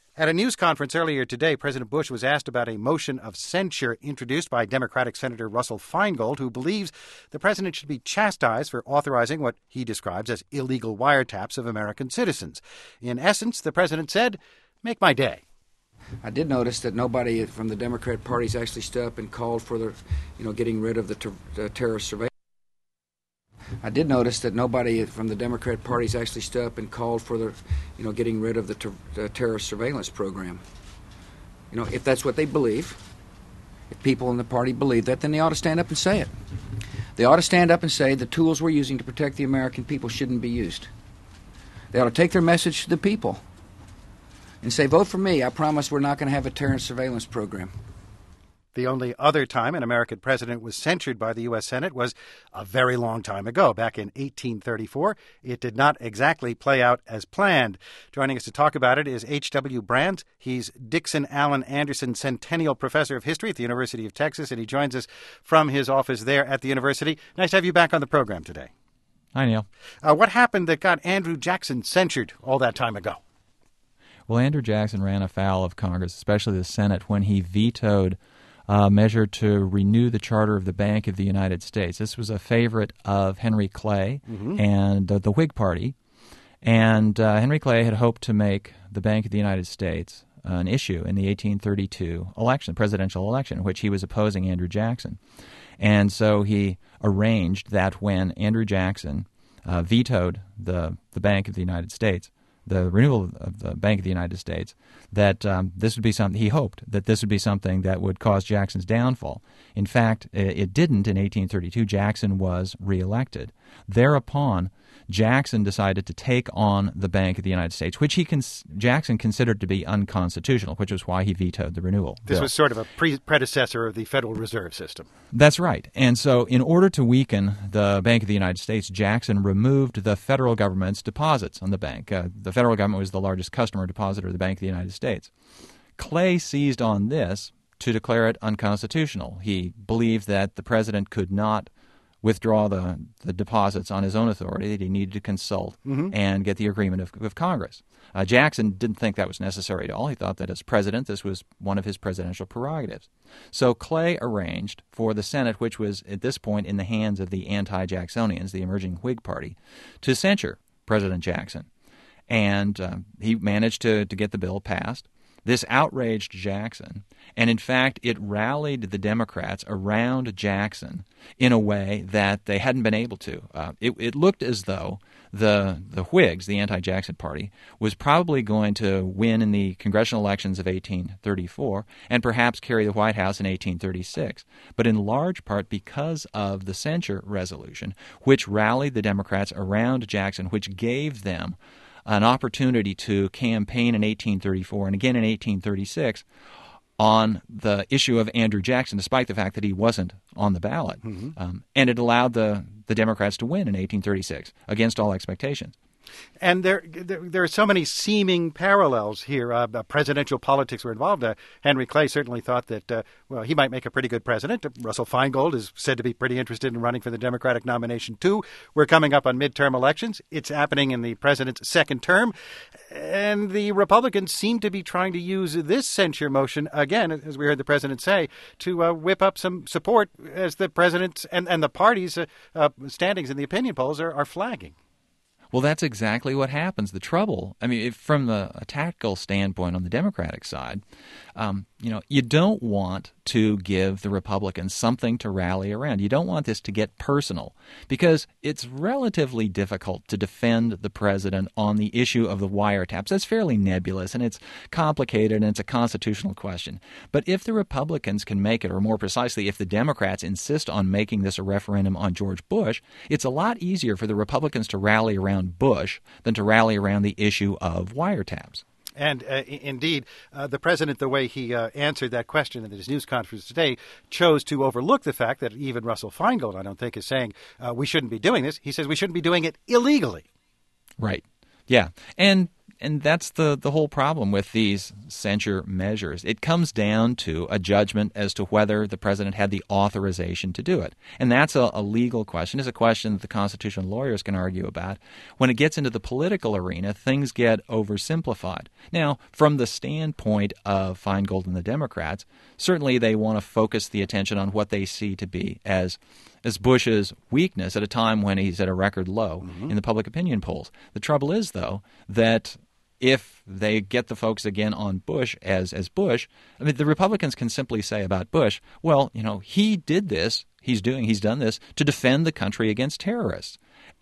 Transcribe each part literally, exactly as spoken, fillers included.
At a news conference earlier today, President Bush was asked about a motion of censure introduced by Democratic Senator Russell Feingold, who believes the president should be chastised for authorizing what he describes as illegal wiretaps of American citizens. In essence, the president said, "Make my day." I did notice that nobody from the Democrat parties actually stood up and called for the, you know, getting rid of the, ter- the terrorist surveillance. I did notice that nobody from the Democrat parties actually stood up and called for the, you know, getting rid of the, ter- the terrorist surveillance program. You know, if that's what they believe, if people in the party believe that, then they ought to stand up and say it. They ought to stand up and say the tools we're using to protect the American people shouldn't be used. They ought to take their message to the people and say, vote for me. I promise we're not going to have a terrorist surveillance program. The only other time an American president was censured by the U S. Senate was a very long time ago, back in eighteen thirty-four. It did not exactly play out as planned. Joining us to talk about it is H W. Brands. He's Dixon Allen Anderson Centennial Professor of History at the University of Texas, and he joins us from his office there at the university. Nice to have you back on the program today. Hi, Neil. Uh, what happened that got Andrew Jackson censured all that time ago? Well, Andrew Jackson ran afoul of Congress, especially the Senate, when he vetoed a measure to renew the charter of the Bank of the United States. This was a favorite of Henry Clay mm-hmm. and uh, the Whig Party. And uh, Henry Clay had hoped to make the Bank of the United States an issue in the eighteen thirty-two election, presidential election, in which he was opposing Andrew Jackson. And so he arranged that when Andrew Jackson uh, vetoed the, the Bank of the United States, the renewal of the Bank of the United States, that um, this would be something, he hoped that this would be something that would cause Jackson's downfall. In fact, it didn't. In eighteen thirty-two, Jackson was reelected. Thereupon, Jackson decided to take on the Bank of the United States, which he cons- Jackson considered to be unconstitutional, which was why he vetoed the renewal This bill. was sort of a pre- predecessor of the Federal Reserve System. That's right. And so in order to weaken the Bank of the United States, Jackson removed the federal government's deposits on the bank. Uh, the federal government was the largest customer depositor of the Bank of the United States. Clay seized on this to declare it unconstitutional. He believed that the president could not withdraw the, the deposits on his own authority, that he needed to consult mm-hmm. and get the agreement of, of Congress. Uh, Jackson didn't think that was necessary at all. He thought that as president, this was one of his presidential prerogatives. So Clay arranged for the Senate, which was at this point in the hands of the anti-Jacksonians, the emerging Whig Party, to censure President Jackson. And uh, he managed to, to get the bill passed. This outraged Jackson, and in fact, it rallied the Democrats around Jackson in a way that they hadn't been able to. Uh, it, it looked as though the the Whigs, the anti-Jackson party, was probably going to win in the congressional elections of eighteen thirty-four and perhaps carry the White House in eighteen thirty-six, but in large part because of the censure resolution, which rallied the Democrats around Jackson, which gave them an opportunity to campaign in eighteen thirty-four and again in eighteen thirty-six on the issue of Andrew Jackson, despite the fact that he wasn't on the ballot. Mm-hmm. Um, and it allowed the, the Democrats to win in eighteen thirty-six against all expectations. And there, there, there are so many seeming parallels here. Uh, presidential politics were involved. Uh, Henry Clay certainly thought that, uh, well, he might make a pretty good president. Russell Feingold is said to be pretty interested in running for the Democratic nomination, too. We're coming up on midterm elections. It's happening in the president's second term. And the Republicans seem to be trying to use this censure motion, again, as we heard the president say, to uh, whip up some support as the president's and, and the party's uh, uh, standings in the opinion polls are, are flagging. Well, that's exactly what happens. The trouble, I mean, if from the, a tactical standpoint on the Democratic side, um, you know, you don't want to give the Republicans something to rally around. You don't want this to get personal because it's relatively difficult to defend the president on the issue of the wiretaps. That's fairly nebulous and it's complicated and it's a constitutional question. But if the Republicans can make it, or more precisely, if the Democrats insist on making this a referendum on George Bush, it's a lot easier for the Republicans to rally around Bush than to rally around the issue of wiretaps. And uh, indeed, uh, the president, the way he uh, answered that question at his news conference today, chose to overlook the fact that even Russell Feingold, I don't think, is saying uh, we shouldn't be doing this. He says we shouldn't be doing it illegally. Right. Yeah. And and that's the, the whole problem with these censure measures. It comes down to a judgment as to whether the president had the authorization to do it. And that's a, a legal question. It's a question that the constitutional lawyers can argue about. When it gets into the political arena, things get oversimplified. Now, from the standpoint of Feingold and the Democrats, certainly they want to focus the attention on what they see to be as as Bush's weakness at a time when he's at a record low mm-hmm. in the public opinion polls. The trouble is, though, that if they get the folks again on Bush as as Bush, I mean, the Republicans can simply say about Bush, well, you know, he did this, he's doing, he's done this to defend the country against terrorists.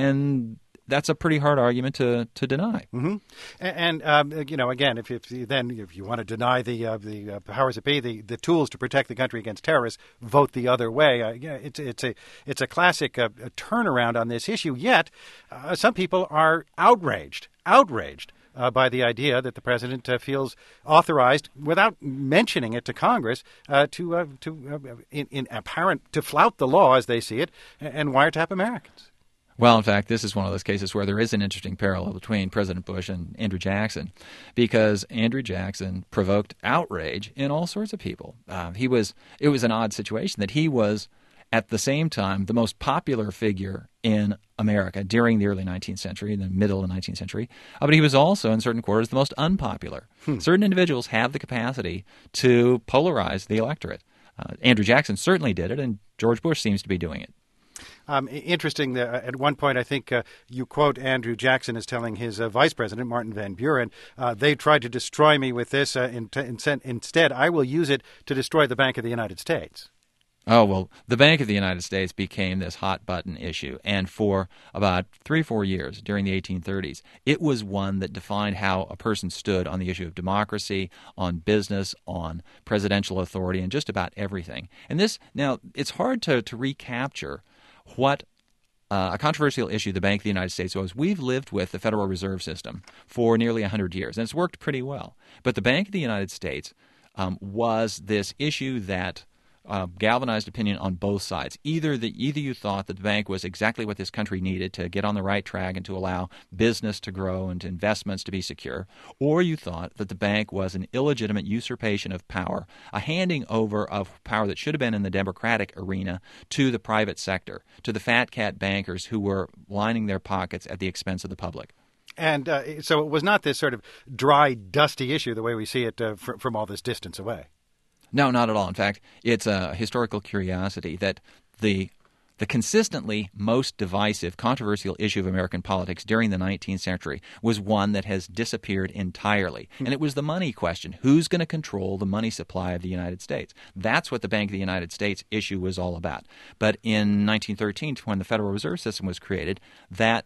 And that's a pretty hard argument to, to deny. Mm-hmm. And, and um, you know, again, if, if you then if you want to deny the uh, the uh, powers that be, the, the tools to protect the country against terrorists, vote the other way. Uh, yeah, it's it's a it's a classic uh, a turnaround on this issue. Yet, uh, some people are outraged, outraged. Uh, by the idea that the president uh, feels authorized, without mentioning it to Congress, uh, to uh, to uh, in, in apparent to flout the law as they see it and, and wiretap Americans. Well, in fact, this is one of those cases where there is an interesting parallel between President Bush and Andrew Jackson, because Andrew Jackson provoked outrage in all sorts of people. Uh, he was it was an odd situation that he was at the same time the most popular figure in America during the early nineteenth century, the middle of the nineteenth century, uh, but he was also in certain quarters the most unpopular. Hmm. Certain individuals have the capacity to polarize the electorate. Uh, Andrew Jackson certainly did it, and George Bush seems to be doing it. Um, interesting that at one point, I think uh, you quote Andrew Jackson as telling his uh, vice president, Martin Van Buren, uh, they tried to destroy me with this. Uh, in, in, instead, I will use it to destroy the Bank of the United States. Oh, well, the Bank of the United States became this hot-button issue, and for about three, four years during the eighteen thirties, it was one that defined how a person stood on the issue of democracy, on business, on presidential authority, and just about everything. And this, now, it's hard to, to recapture what uh, a controversial issue the Bank of the United States was. We've lived with the Federal Reserve System for nearly one hundred years, and it's worked pretty well. But the Bank of the United States um, was this issue that Uh, galvanized opinion on both sides. Either the either you thought that the bank was exactly what this country needed to get on the right track and to allow business to grow and investments to be secure, or you thought that the bank was an illegitimate usurpation of power, a handing over of power that should have been in the democratic arena to the private sector, to the fat cat bankers who were lining their pockets at the expense of the public. And uh, so it was not this sort of dry, dusty issue the way we see it uh, fr- from all this distance away. No, not at all. In fact, it's a historical curiosity that the the consistently most divisive, controversial issue of American politics during the nineteenth century was one that has disappeared entirely. And it was the money question. Who's going to control the money supply of the United States? That's what the Bank of the United States issue was all about. But in nineteen thirteen, when the Federal Reserve System was created, that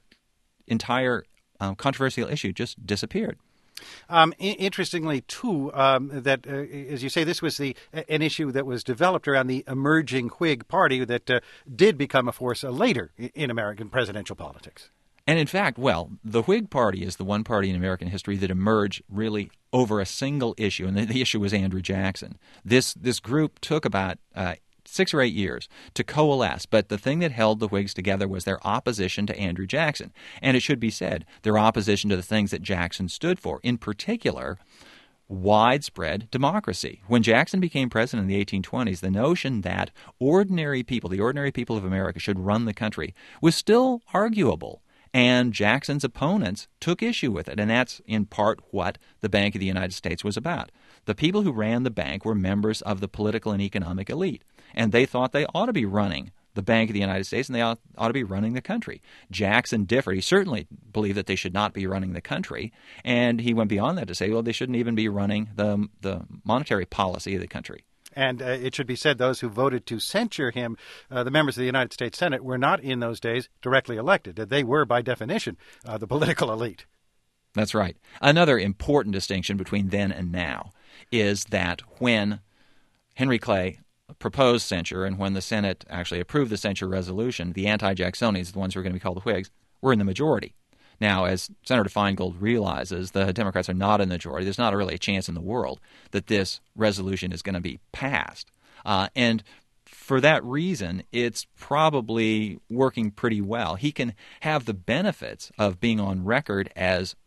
entire um, controversial issue just disappeared. Um, I- interestingly, too, um, that, uh, as you say, this was the an issue that was developed around the emerging Whig Party that uh, did become a force uh, later in American presidential politics. And in fact, well, the Whig Party is the one party in American history that emerged really over a single issue, and the, the issue was Andrew Jackson. This this group took about uh, six or eight years to coalesce, but the thing that held the Whigs together was their opposition to Andrew Jackson. And it should be said, their opposition to the things that Jackson stood for, in particular, widespread democracy. When Jackson became president in the eighteen twenties, the notion that ordinary people, the ordinary people of America, should run the country was still arguable. And Jackson's opponents took issue with it, and that's in part what the Bank of the United States was about. The people who ran the bank were members of the political and economic elite, and they thought they ought to be running the Bank of the United States, and they ought, ought to be running the country. Jackson differed. He certainly believed that they should not be running the country, and he went beyond that to say, well, they shouldn't even be running the, the monetary policy of the country. And uh, it should be said those who voted to censure him, uh, the members of the United States Senate, were not in those days directly elected. They were, by definition, uh, the political elite. That's right. Another important distinction between then and now is that when Henry Clay proposed censure and when the Senate actually approved the censure resolution, the anti-Jacksonians, the ones who are going to be called the Whigs, were in the majority. Now, as Senator Feingold realizes, the Democrats are not in the majority. There's not really a chance in the world that this resolution is going to be passed. Uh, and for that reason, it's probably working pretty well. He can have the benefits of being on record as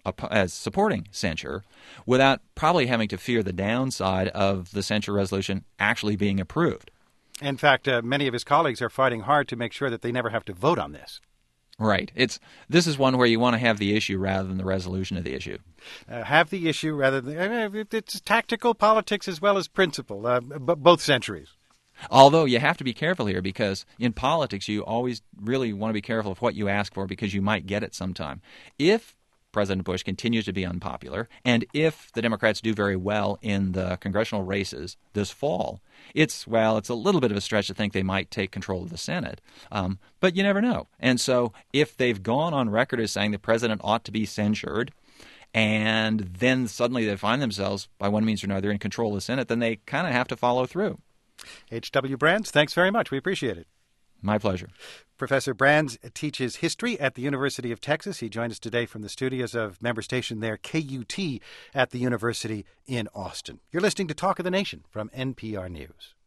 as supporting censure without probably having to fear the downside of the censure resolution actually being approved. In fact, uh, many of his colleagues are fighting hard to make sure that they never have to vote on this. Right. It's this is one where you want to have the issue rather than the resolution of the issue. Uh, have the issue rather than uh, it's tactical politics as well as principle, uh, b- both centuries. Although you have to be careful here because in politics you always really want to be careful of what you ask for because you might get it sometime. If President Bush continues to be unpopular, and if the Democrats do very well in the congressional races this fall, it's, well, it's a little bit of a stretch to think they might take control of the Senate. Um, but you never know. And so if they've gone on record as saying the president ought to be censured, and then suddenly they find themselves, by one means or another, in control of the Senate, then they kind of have to follow through. H W. Brands, thanks very much. We appreciate it. My pleasure. Professor Brands teaches history at the University of Texas. He joined us today from the studios of member station there, K U T, at the University in Austin. You're listening to Talk of the Nation from N P R News.